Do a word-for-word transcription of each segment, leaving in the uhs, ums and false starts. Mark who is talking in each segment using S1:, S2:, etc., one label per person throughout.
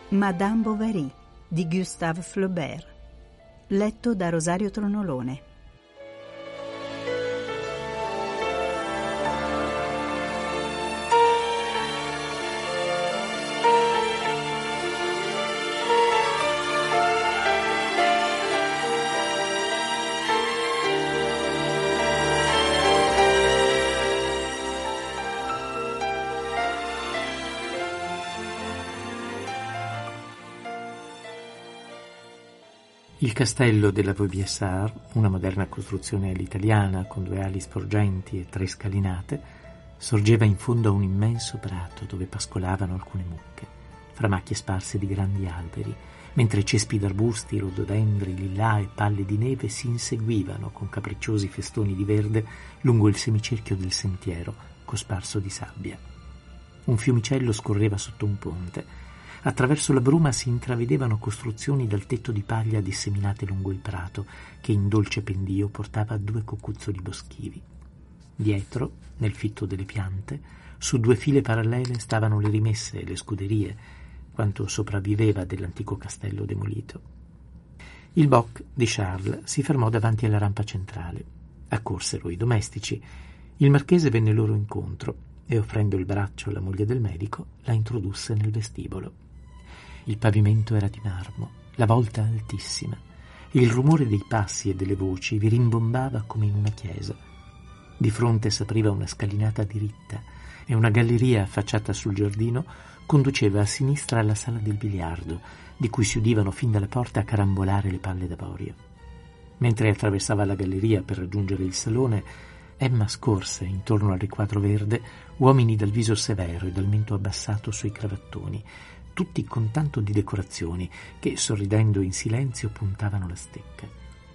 S1: Madame Bovary di Gustave Flaubert, letto da Rosario Tronolone.
S2: Il castello della Vaubyessard, una moderna costruzione all'italiana con due ali sporgenti e tre scalinate, sorgeva in fondo a un immenso prato dove pascolavano alcune mucche, fra macchie sparse di grandi alberi, mentre cespi d'arbusti, rododendri, lillà e palle di neve si inseguivano con capricciosi festoni di verde lungo il semicerchio del sentiero cosparso di sabbia. Un fiumicello scorreva sotto un ponte. Attraverso la bruma si intravedevano costruzioni dal tetto di paglia disseminate lungo il prato, che in dolce pendio portava a due cocuzzoli boschivi. Dietro, nel fitto delle piante, su due file parallele stavano le rimesse e le scuderie, quanto sopravviveva dell'antico castello demolito. Il boc di Charles si fermò davanti alla rampa centrale. Accorsero i domestici. Il marchese venne loro incontro e, offrendo il braccio alla moglie del medico, la introdusse nel vestibolo. Il pavimento era di marmo, la volta altissima. Il rumore dei passi e delle voci vi rimbombava come in una chiesa. Di fronte s'apriva una scalinata diritta e una galleria affacciata sul giardino conduceva a sinistra alla sala del biliardo, di cui si udivano fin dalla porta carambolare le palle d'avorio. Mentre attraversava la galleria per raggiungere il salone, Emma scorse intorno al riquadro verde uomini dal viso severo e dal mento abbassato sui cravattoni, tutti con tanto di decorazioni che, sorridendo in silenzio, puntavano la stecca.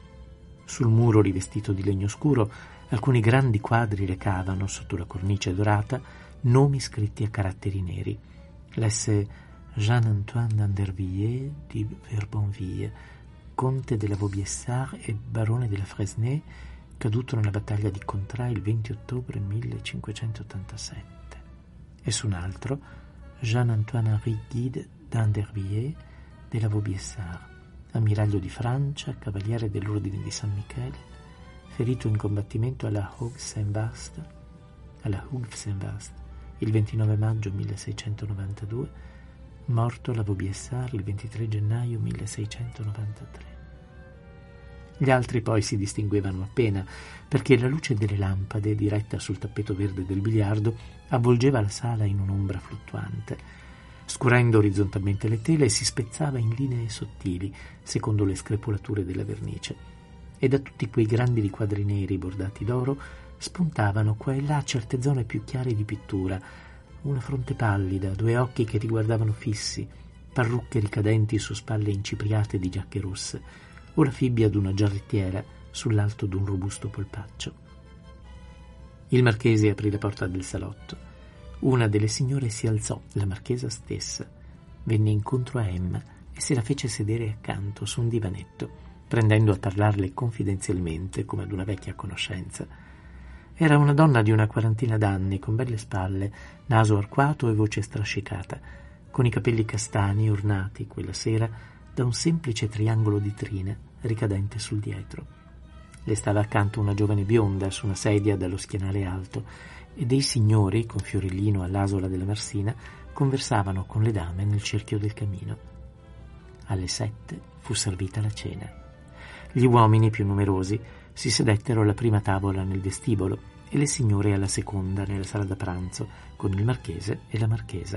S2: Sul muro rivestito di legno scuro alcuni grandi quadri recavano, sotto la cornice dorata, nomi scritti a caratteri neri. Lesse Jean-Antoine d'Andervilliers di Verbonville, conte della Vaubyessard e barone della Fresnay, caduto nella battaglia di Contray il venti ottobre millecinquecentottantasette. E su un altro Jean-Antoine Henri Guide d'Andervilliers della Vaubyessard, ammiraglio di Francia, cavaliere dell'Ordine di San Michele, ferito in combattimento alla Hoog-Saint-Vaast, alla Hoog-Saint-Vaast il ventinove maggio milleseicentonovantadue, morto alla Vaubyessard il ventitré gennaio milleseicentonovantatré. Gli altri poi si distinguevano appena, perché la luce delle lampade, diretta sul tappeto verde del biliardo, avvolgeva la sala in un'ombra fluttuante. Scurendo orizzontalmente le tele, si spezzava in linee sottili, secondo le screpolature della vernice. E da tutti quei grandi riquadri neri bordati d'oro spuntavano qua e là certe zone più chiare di pittura, una fronte pallida, due occhi che riguardavano fissi, parrucche ricadenti su spalle incipriate di giacche rosse, o la fibbia d'una giarrettiera sull'alto d'un robusto polpaccio. Il marchese aprì la porta del salotto. Una delle signore si alzò, la marchesa stessa, venne incontro a Emma e se la fece sedere accanto su un divanetto, prendendo a parlarle confidenzialmente come ad una vecchia conoscenza. Era una donna di una quarantina d'anni, con belle spalle, naso arcuato e voce strascicata, con i capelli castani ornati quella sera da un semplice triangolo di trina ricadente sul dietro. Le stava accanto una giovane bionda su una sedia dallo schienale alto e dei signori, con fiorellino all'asola della marsina, conversavano con le dame nel cerchio del camino. Alle sette fu servita la cena. Gli uomini più numerosi si sedettero alla prima tavola nel vestibolo e le signore alla seconda nella sala da pranzo con il marchese e la marchesa.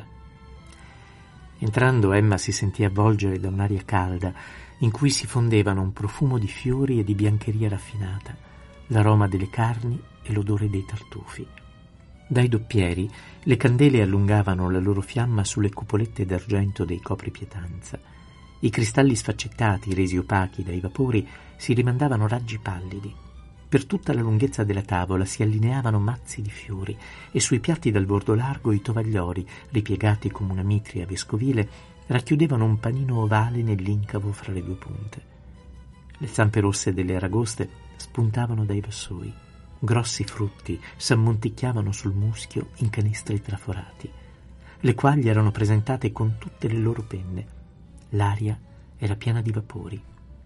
S2: Entrando, Emma si sentì avvolgere da un'aria calda in cui si fondevano un profumo di fiori e di biancheria raffinata, l'aroma delle carni e l'odore dei tartufi. Dai doppieri le candele allungavano la loro fiamma sulle cupolette d'argento dei copripietanza. I cristalli sfaccettati, resi opachi dai vapori, si rimandavano raggi pallidi. Per tutta la lunghezza della tavola si allineavano mazzi di fiori e sui piatti dal bordo largo i tovaglioli, ripiegati come una mitria vescovile, racchiudevano un panino ovale nell'incavo fra le due punte. Le zampe rosse delle aragoste spuntavano dai vassoi. Grossi frutti s'ammonticchiavano sul muschio in canestri traforati. Le quaglie erano presentate con tutte le loro penne L'aria era piena di vapori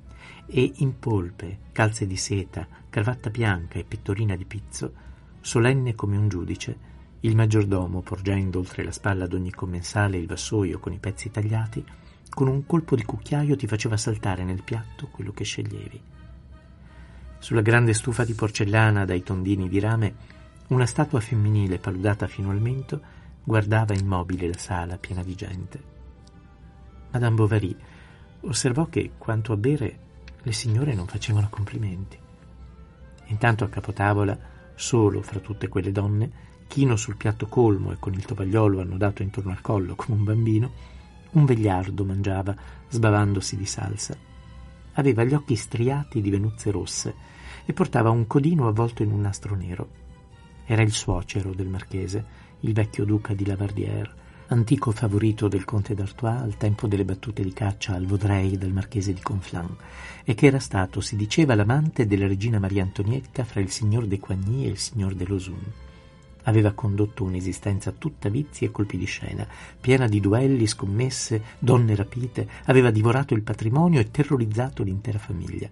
S2: e in polpe, calze di seta, cravatta bianca e pettorina di pizzo, solenne come un giudice, il maggiordomo, porgendo oltre la spalla ad ogni commensale il vassoio con i pezzi tagliati, con un colpo di cucchiaio ti faceva saltare nel piatto quello che sceglievi. Sulla grande stufa di porcellana dai tondini di rame, una statua femminile paludata fino al mento guardava immobile la sala piena di gente. Madame Bovary osservò che, quanto a bere, le signore non facevano complimenti. Intanto a capotavola, solo fra tutte quelle donne, chino sul piatto colmo e con il tovagliolo annodato intorno al collo come un bambino, un vegliardo mangiava, sbavandosi di salsa. Aveva gli occhi striati di venuzze rosse e portava un codino avvolto in un nastro nero. Era il suocero del marchese, il vecchio duca di Lavardière, antico favorito del conte d'Artois al tempo delle battute di caccia al Vaudreuil del marchese di Conflans, e che era stato, si diceva, l'amante della regina Maria Antonietta fra il signor de Coigny e il signor de Lauzun. Aveva condotto un'esistenza tutta vizi e colpi di scena, piena di duelli, scommesse, donne rapite, aveva divorato il patrimonio e terrorizzato l'intera famiglia.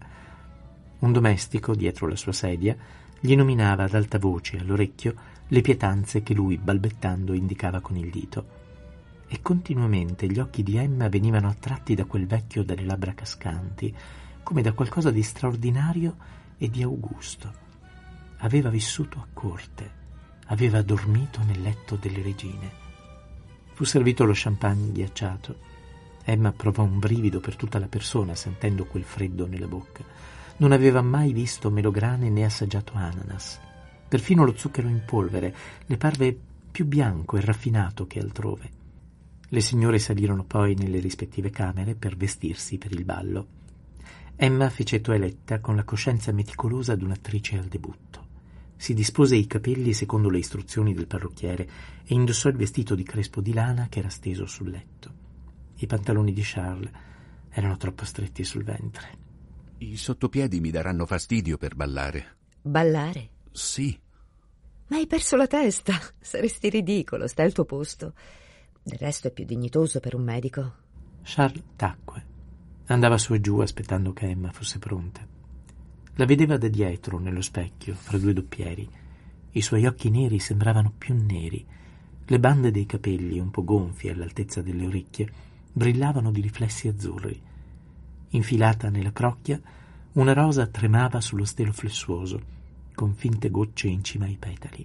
S2: Un domestico, dietro la sua sedia, gli nominava ad alta voce all'orecchio le pietanze che lui, balbettando, indicava con il dito. E continuamente gli occhi di Emma venivano attratti da quel vecchio dalle labbra cascanti, come da qualcosa di straordinario e di augusto. Aveva vissuto a corte, aveva dormito nel letto delle regine. Fu servito lo champagne ghiacciato. Emma provò un brivido per tutta la persona sentendo quel freddo nella bocca. Non aveva mai visto melograne né assaggiato ananas. Perfino lo zucchero in polvere le parve più bianco e raffinato che altrove. Le signore salirono poi nelle rispettive camere per vestirsi per il ballo. Emma fece toeletta con la coscienza meticolosa d'un'attrice al debutto. Si dispose i capelli secondo le istruzioni del parrucchiere e indossò il vestito di crespo di lana che era steso sul letto. I pantaloni di Charles erano troppo stretti sul ventre.
S3: I sottopiedi mi daranno fastidio per ballare.
S4: Ballare?
S3: Sì.
S4: Ma hai perso la testa. Saresti ridicolo, stai al tuo posto. Del resto è più dignitoso per un medico.
S2: Charles tacque. Andava su e giù aspettando che Emma fosse pronta. La vedeva da dietro nello specchio, fra due doppieri. I suoi occhi neri sembravano più neri. Le bande dei capelli, un po' gonfie all'altezza delle orecchie, brillavano di riflessi azzurri. Infilata nella crocchia, una rosa tremava sullo stelo flessuoso, con finte gocce in cima ai petali.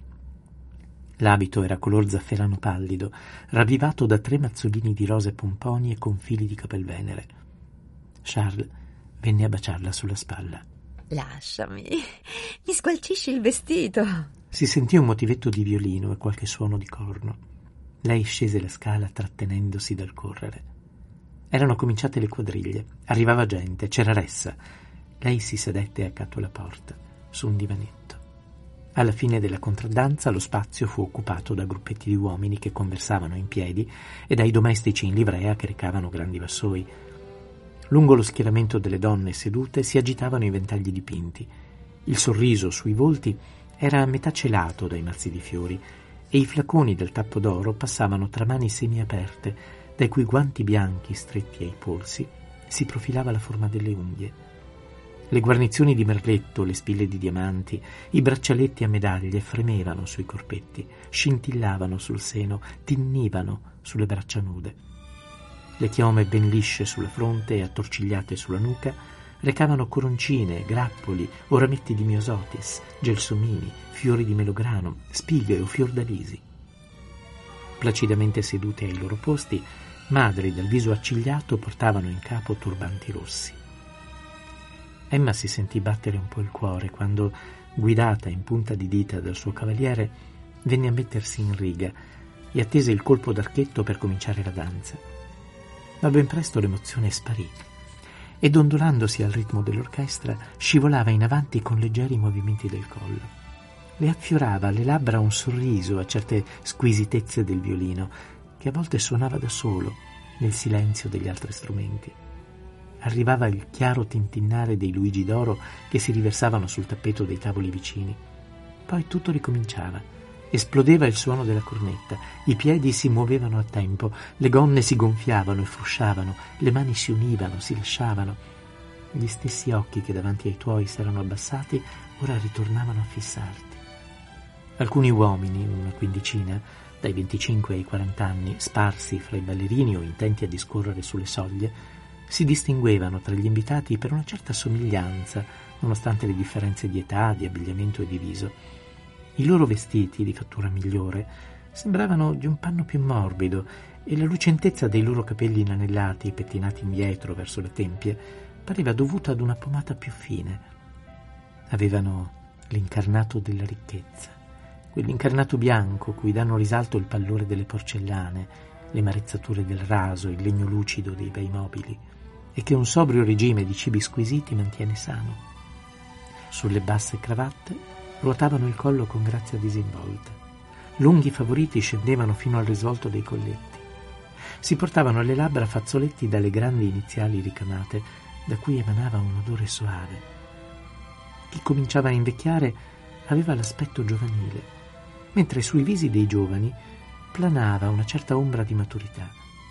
S2: L'abito era color zafferano pallido, ravvivato da tre mazzolini di rose pomponie con fili di capelvenere. Charles venne a baciarla sulla spalla.
S4: Lasciami, mi squalcisci il vestito.
S2: Si sentì un motivetto di violino e qualche suono di corno. Lei scese la scala trattenendosi dal correre. Erano cominciate le quadriglie, arrivava gente, c'era ressa. Lei si sedette accanto alla porta, su un divanetto. Alla fine della contraddanza lo spazio fu occupato da gruppetti di uomini che conversavano in piedi e dai domestici in livrea che recavano grandi vassoi. Lungo lo schieramento delle donne sedute si agitavano i ventagli dipinti. Il sorriso sui volti era a metà celato dai mazzi di fiori e i flaconi del tappo d'oro passavano tra mani semiaperte, dai cui guanti bianchi stretti ai polsi si profilava la forma delle unghie. Le guarnizioni di merletto, le spille di diamanti, i braccialetti a medaglie fremevano sui corpetti, scintillavano sul seno, tinnivano sulle braccia nude. Le chiome ben lisce sulla fronte e attorcigliate sulla nuca recavano coroncine, grappoli o rametti di miosotis, gelsomini, fiori di melograno, spighe o fiordalisi. Placidamente sedute ai loro posti, madri dal viso accigliato portavano in capo turbanti rossi. Emma si sentì battere un po' il cuore quando, guidata in punta di dita dal suo cavaliere, venne a mettersi in riga e attese il colpo d'archetto per cominciare la danza. Ma ben presto l'emozione sparì e, dondolandosi al ritmo dell'orchestra, scivolava in avanti con leggeri movimenti del collo. Le affiorava alle labbra un sorriso a certe squisitezze del violino, che a volte suonava da solo nel silenzio degli altri strumenti. Arrivava il chiaro tintinnare dei Luigi d'oro che si riversavano sul tappeto dei tavoli vicini. Poi tutto ricominciava Esplodeva il suono della cornetta, i piedi si muovevano a tempo, le gonne si gonfiavano e frusciavano, le mani si univano, si lasciavano. Gli stessi occhi che davanti ai tuoi s'erano abbassati ora ritornavano a fissarti. Alcuni uomini, una quindicina, dai venticinque ai quaranta anni, sparsi fra i ballerini o intenti a discorrere sulle soglie, si distinguevano tra gli invitati per una certa somiglianza, nonostante le differenze di età, di abbigliamento e di viso. I loro vestiti, di fattura migliore, sembravano di un panno più morbido e la lucentezza dei loro capelli inanellati, pettinati indietro verso le tempie, pareva dovuta ad una pomata più fine. Avevano l'incarnato della ricchezza, quell'incarnato bianco cui danno risalto il pallore delle porcellane, le marezzature del raso, il legno lucido dei bei mobili, e che un sobrio regime di cibi squisiti mantiene sano. Sulle basse cravatte ruotavano il collo con grazia disinvolta. Lunghi favoriti scendevano fino al risvolto dei colletti. Si portavano alle labbra fazzoletti dalle grandi iniziali ricamate, da cui emanava un odore soave. Chi cominciava a invecchiare aveva l'aspetto giovanile, mentre sui visi dei giovani planava una certa ombra di maturità.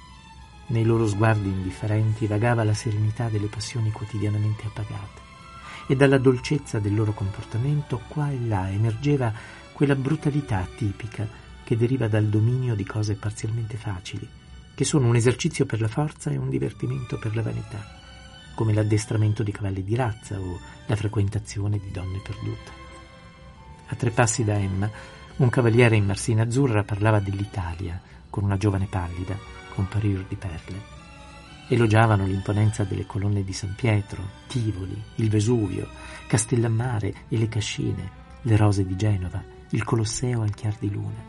S2: Nei loro sguardi indifferenti vagava la serenità delle passioni quotidianamente appagate, e dalla dolcezza del loro comportamento qua e là emergeva quella brutalità tipica che deriva dal dominio di cose parzialmente facili, che sono un esercizio per la forza e un divertimento per la vanità, come l'addestramento di cavalli di razza o la frequentazione di donne perdute. A tre passi da Emma, un cavaliere in marsina azzurra parlava dell'Italia con una giovane pallida, con parure di perle. Elogiavano l'imponenza delle colonne di San Pietro, Tivoli, il Vesuvio, Castellammare e le Cascine, le rose di Genova, il Colosseo al chiar di luna.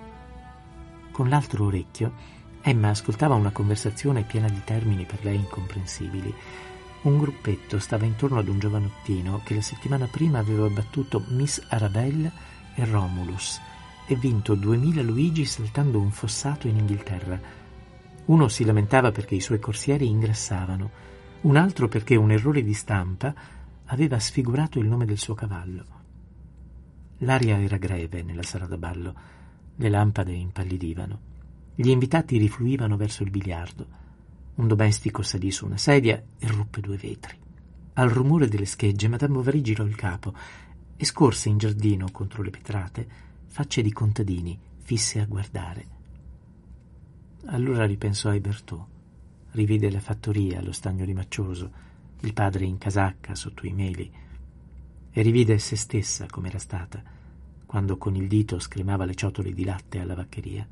S2: Con l'altro orecchio, Emma ascoltava una conversazione piena di termini per lei incomprensibili. Un gruppetto stava intorno ad un giovanottino che la settimana prima aveva battuto Miss Arabelle e Romulus e vinto duemila Luigi saltando un fossato in Inghilterra. Uno si lamentava perché i suoi corsieri ingrassavano, un altro perché un errore di stampa aveva sfigurato il nome del suo cavallo. L'aria era greve nella sala da ballo, le lampade impallidivano, gli invitati rifluivano verso il biliardo. Un domestico salì su una sedia e ruppe due vetri. Al rumore delle schegge Madame Bovary girò il capo e scorse in giardino contro le vetrate facce di contadini fisse a guardare. Allora ripensò ai Bertaux, rivide la fattoria, lo stagno rimaccioso, il padre in casacca sotto i meli, e rivide se stessa com'era stata, quando con il dito scremava le ciotole di latte alla vaccheria.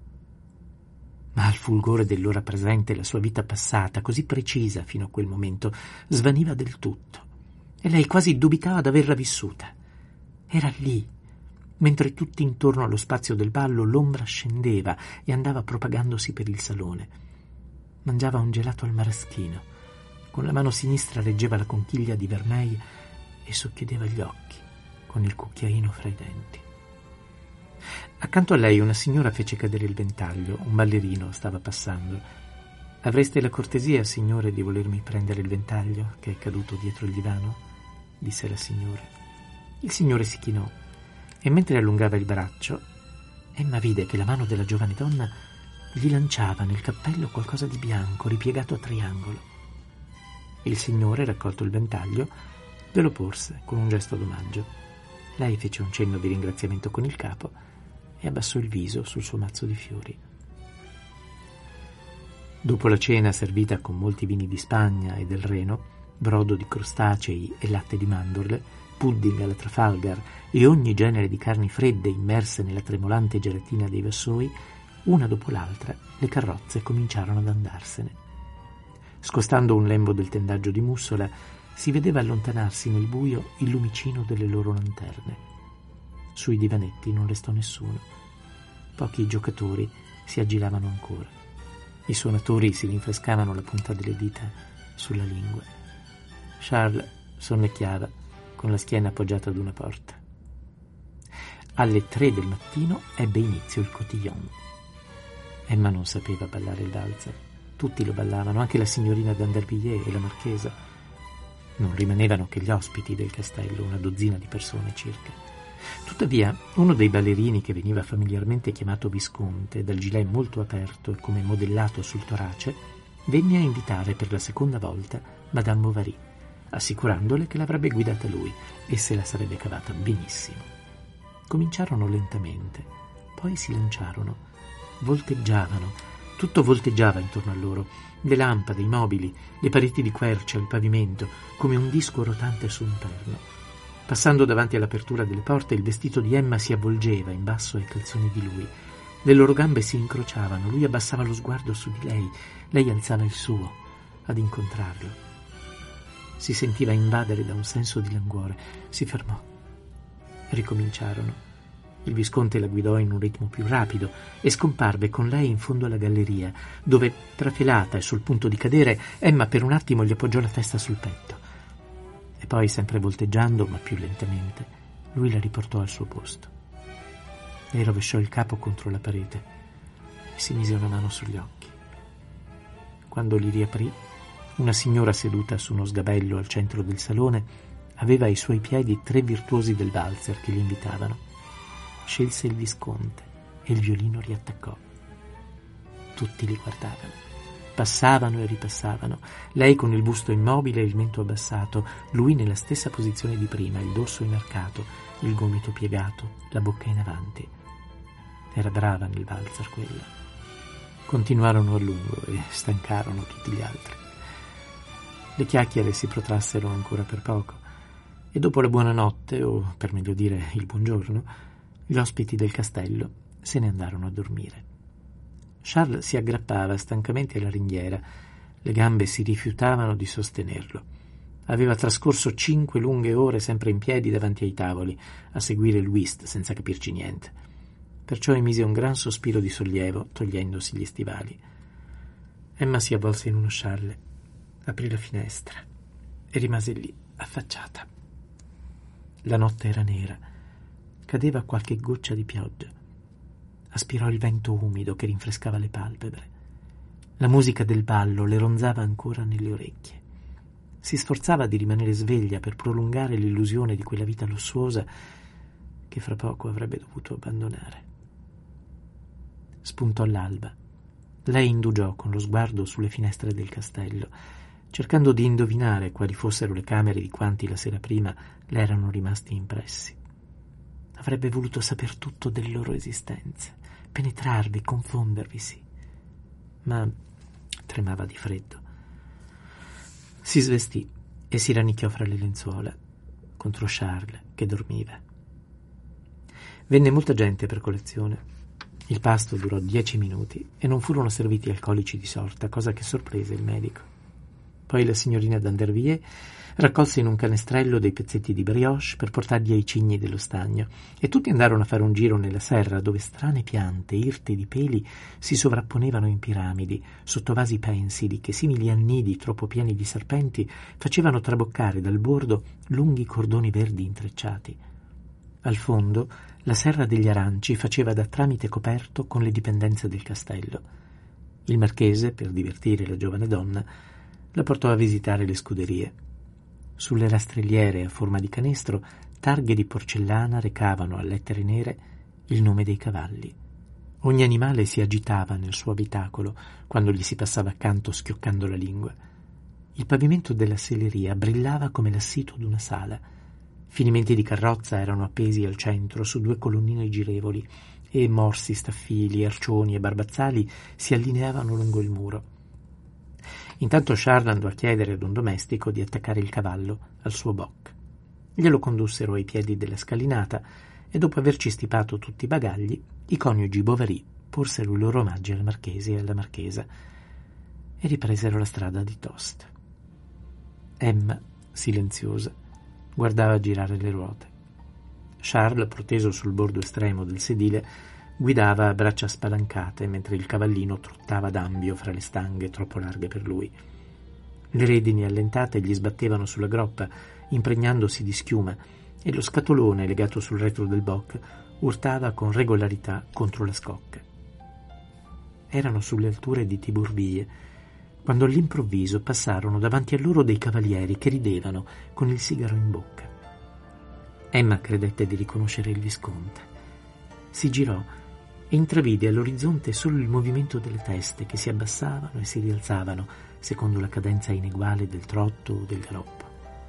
S2: Ma al fulgore dell'ora presente la sua vita passata, così precisa fino a quel momento, svaniva del tutto, e lei quasi dubitava d'averla vissuta. Era lì, mentre tutti intorno allo spazio del ballo l'ombra scendeva e andava propagandosi per il salone. Mangiava un gelato al maraschino, con la mano sinistra reggeva la conchiglia di vermeil e socchiudeva gli occhi, con il cucchiaino fra i denti. Accanto a lei una signora fece cadere il ventaglio, un ballerino stava passando. «Avreste la cortesia, signore, di volermi prendere il ventaglio che è caduto dietro il divano?» disse la signora. Il signore si chinò e mentre allungava il braccio, Emma vide che la mano della giovane donna gli lanciava nel cappello qualcosa di bianco ripiegato a triangolo. Il signore, raccolto il ventaglio, glielo porse con un gesto d'omaggio. Lei fece un cenno di ringraziamento con il capo e abbassò il viso sul suo mazzo di fiori. Dopo la cena servita con molti vini di Spagna e del Reno, brodo di crostacei e latte di mandorle, pudding alla Trafalgar e ogni genere di carni fredde immerse nella tremolante gelatina dei vassoi, una dopo l'altra le carrozze cominciarono ad andarsene. Scostando un lembo del tendaggio di mussola, si vedeva allontanarsi nel buio il lumicino delle loro lanterne. Sui divanetti non restò nessuno. Pochi giocatori si aggiravano ancora. I suonatori si rinfrescavano la punta delle dita sulla lingua. Charles sonnecchiava con la schiena appoggiata ad una porta. Alle tre del mattino ebbe inizio il cotillon. Emma non sapeva ballare il valzer. Tutti lo ballavano, anche la signorina d'Andervilliers e la marchesa. Non rimanevano che gli ospiti del castello, una dozzina di persone circa. Tuttavia, uno dei ballerini, che veniva familiarmente chiamato Visconte, dal gilet molto aperto e come modellato sul torace, venne a invitare per la seconda volta Madame Bovary, assicurandole che l'avrebbe guidata lui e se la sarebbe cavata benissimo. Cominciarono lentamente, poi si lanciarono, volteggiavano, tutto volteggiava intorno a loro, le lampade, i mobili, le pareti di quercia, il pavimento, come un disco rotante su un perno. Passando davanti all'apertura delle porte, il vestito di Emma si avvolgeva in basso ai calzoni di lui. Le loro gambe si incrociavano, lui abbassava lo sguardo su di lei, lei alzava il suo, ad incontrarlo. Si sentiva invadere da un senso di languore. Si fermò. Ricominciarono. Il Visconte la guidò in un ritmo più rapido e scomparve con lei in fondo alla galleria, dove, trafelata e sul punto di cadere, Emma per un attimo gli appoggiò la testa sul petto. E poi, sempre volteggiando, ma più lentamente, lui la riportò al suo posto. Lei rovesciò il capo contro la parete e si mise una mano sugli occhi. Quando li riaprì, una signora seduta su uno sgabello al centro del salone aveva ai suoi piedi tre virtuosi del valzer che li invitavano. Scelse il Visconte e il violino riattaccò. Tutti li guardavano. Passavano e ripassavano, lei con il busto immobile e il mento abbassato, lui nella stessa posizione di prima, il dorso inarcato, il gomito piegato, la bocca in avanti. Era brava nel valzer quella. Continuarono a lungo e stancarono tutti gli altri. Le chiacchiere si protrassero ancora per poco e dopo la buonanotte, o per meglio dire il buongiorno, gli ospiti del castello se ne andarono a dormire. Charles si aggrappava stancamente alla ringhiera, le gambe si rifiutavano di sostenerlo. Aveva trascorso cinque lunghe ore sempre in piedi davanti ai tavoli, a seguire il whist senza capirci niente. Perciò emise un gran sospiro di sollievo, togliendosi gli stivali. Emma si avvolse in uno scialle, aprì la finestra e rimase lì, affacciata. La notte era nera, cadeva qualche goccia di pioggia. Aspirò il vento umido che rinfrescava le palpebre. La musica del ballo le ronzava ancora nelle orecchie. Si sforzava di rimanere sveglia per prolungare l'illusione di quella vita lussuosa che fra poco avrebbe dovuto abbandonare. Spuntò l'alba. Lei indugiò con lo sguardo sulle finestre del castello, cercando di indovinare quali fossero le camere di quanti la sera prima le erano rimasti impressi. Avrebbe voluto saper tutto delle loro esistenze, penetrarvi, confondervisi, ma tremava di freddo. Si svestì e si rannicchiò fra le lenzuola contro Charles che dormiva. Venne molta gente per colazione. Il pasto durò dieci minuti e non furono serviti alcolici di sorta, cosa che sorprese il medico. Poi la signorina d'Anderville raccolse in un canestrello dei pezzetti di brioche per portarli ai cigni dello stagno e tutti andarono a fare un giro nella serra dove strane piante irte di peli si sovrapponevano in piramidi sotto vasi pensili che, simili a nidi troppo pieni di serpenti, facevano traboccare dal bordo lunghi cordoni verdi intrecciati. Al fondo la serra degli aranci faceva da tramite coperto con le dipendenze del castello. Il marchese, per divertire la giovane donna, la portò a visitare le scuderie. Sulle rastrelliere a forma di canestro, targhe di porcellana recavano a lettere nere il nome dei cavalli. Ogni animale si agitava nel suo abitacolo quando gli si passava accanto schioccando la lingua. Il pavimento della selleria brillava come l'assito d'una sala. Finimenti di carrozza erano appesi al centro su due colonnine girevoli e morsi, staffili, arcioni e barbazzali si allineavano lungo il muro. Intanto Charles andò a chiedere ad un domestico di attaccare il cavallo al suo boc. Glielo condussero ai piedi della scalinata e dopo averci stipato tutti i bagagli, i coniugi Bovary porsero i loro omaggi al marchese e alla marchesa e ripresero la strada di Tostes. Emma, silenziosa, guardava girare le ruote. Charles, proteso sul bordo estremo del sedile, guidava a braccia spalancate mentre il cavallino trottava d'ambio fra le stanghe troppo larghe per lui. Le redini allentate gli sbattevano sulla groppa, impregnandosi di schiuma, e lo scatolone legato sul retro del boc urtava con regolarità contro la scocca. Erano sulle alture di Tiburville, quando all'improvviso passarono davanti a loro dei cavalieri che ridevano con il sigaro in bocca. Emma credette di riconoscere il visconte. Si girò e intravide all'orizzonte solo il movimento delle teste che si abbassavano e si rialzavano secondo la cadenza ineguale del trotto o del galoppo.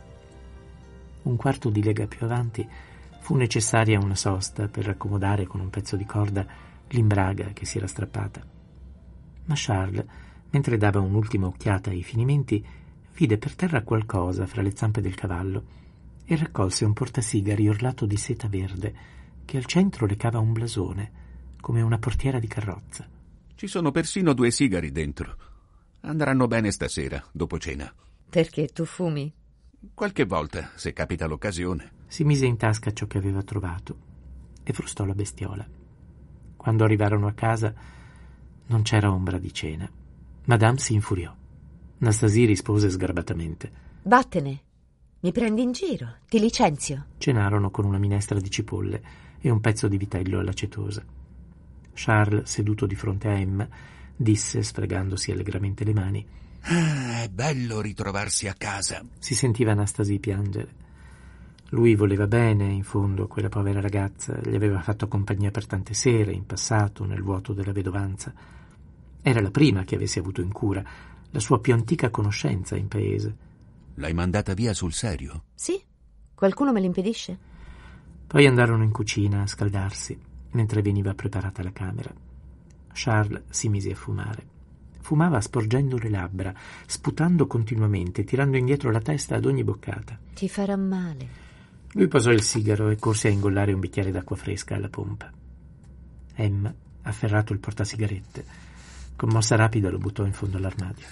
S2: Un quarto di lega più avanti fu necessaria una sosta per raccomodare con un pezzo di corda l'imbraga che si era strappata. Ma Charles, mentre dava un'ultima occhiata ai finimenti, vide per terra qualcosa fra le zampe del cavallo e raccolse un portasigari orlato di seta verde che al centro recava un blasone, come una portiera di carrozza.
S3: Ci sono persino due sigari dentro. Andranno bene stasera, dopo cena.
S4: Perché tu fumi?
S3: Qualche volta, se capita l'occasione.
S2: Si mise in tasca ciò che aveva trovato e frustò la bestiola. Quando arrivarono a casa non c'era ombra di cena. Madame si infuriò. Anastasie rispose sgarbatamente:
S4: Vattene, mi prendi in giro, ti licenzio.
S2: Cenarono con una minestra di cipolle e un pezzo di vitello all'acetosa. Charles, seduto di fronte a Emma, disse, sfregandosi allegramente le mani:
S3: ah, è bello ritrovarsi a casa.
S2: Si sentiva Anastasie piangere. Lui voleva bene, in fondo, quella povera ragazza, gli aveva fatto compagnia per tante sere, in passato, nel vuoto della vedovanza. Era la prima che avesse avuto in cura, la sua più antica conoscenza in paese.
S3: L'hai mandata via sul serio?
S4: Sì, qualcuno me l'impedisce?
S2: Poi andarono in cucina a scaldarsi, mentre veniva preparata la camera. Charles si mise a fumare. Fumava sporgendo le labbra, sputando continuamente, tirando indietro la testa ad ogni boccata.
S4: Ti farà male.
S2: Lui posò il sigaro e corse a ingollare un bicchiere d'acqua fresca alla pompa. Emma, afferrato il portasigarette, con mossa rapida lo buttò in fondo all'armadio.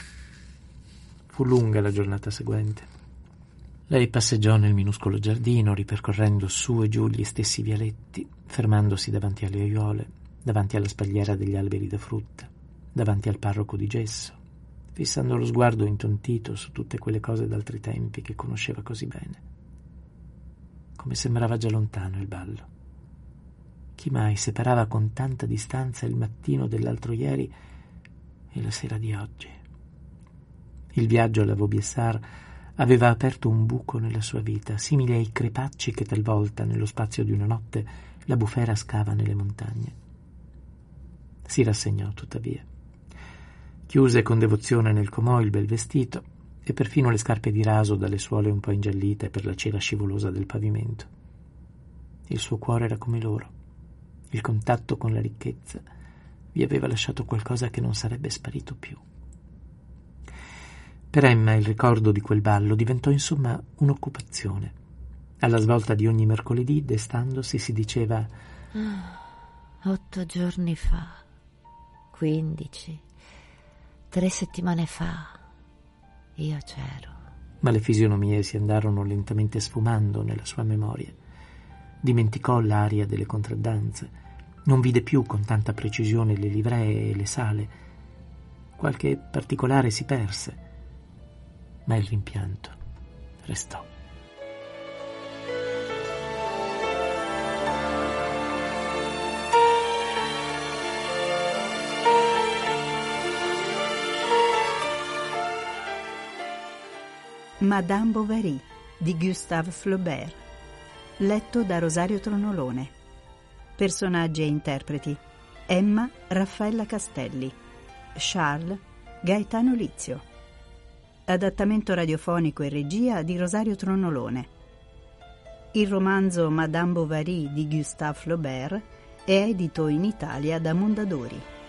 S2: Fu lunga la giornata seguente. Lei passeggiò nel minuscolo giardino, ripercorrendo su e giù gli stessi vialetti, fermandosi davanti alle aiuole, davanti alla spalliera degli alberi da frutta, davanti al parroco di gesso, fissando lo sguardo intontito su tutte quelle cose d'altri tempi che conosceva così bene. Come sembrava già lontano il ballo. Chi mai separava con tanta distanza il mattino dell'altro ieri e la sera di oggi? Il viaggio alla Vaubyessard aveva aperto un buco nella sua vita, simile ai crepacci che talvolta, nello spazio di una notte, la bufera scava nelle montagne. Si rassegnò, tuttavia. Chiuse con devozione nel comò il bel vestito e perfino le scarpe di raso dalle suole un po' ingiallite per la cera scivolosa del pavimento. Il suo cuore era come l'oro. Il contatto con la ricchezza vi aveva lasciato qualcosa che non sarebbe sparito più. Per Emma il ricordo di quel ballo diventò insomma un'occupazione. Alla svolta di ogni mercoledì, destandosi, si diceva:
S4: ah, otto giorni fa, quindici, tre settimane fa, io c'ero.
S2: Ma le fisionomie si andarono lentamente sfumando nella sua memoria. Dimenticò l'aria delle contraddanze, non vide più con tanta precisione le livree e le sale. Qualche particolare si perse, ma il rimpianto restò.
S1: Madame Bovary di Gustave Flaubert, letto da Rosario Tronolone. Personaggi e interpreti: Emma Raffaella Castelli, Charles Gaetano Lizio. Adattamento radiofonico e regia di Rosario Tronolone. Il romanzo Madame Bovary di Gustave Flaubert è edito in Italia da Mondadori.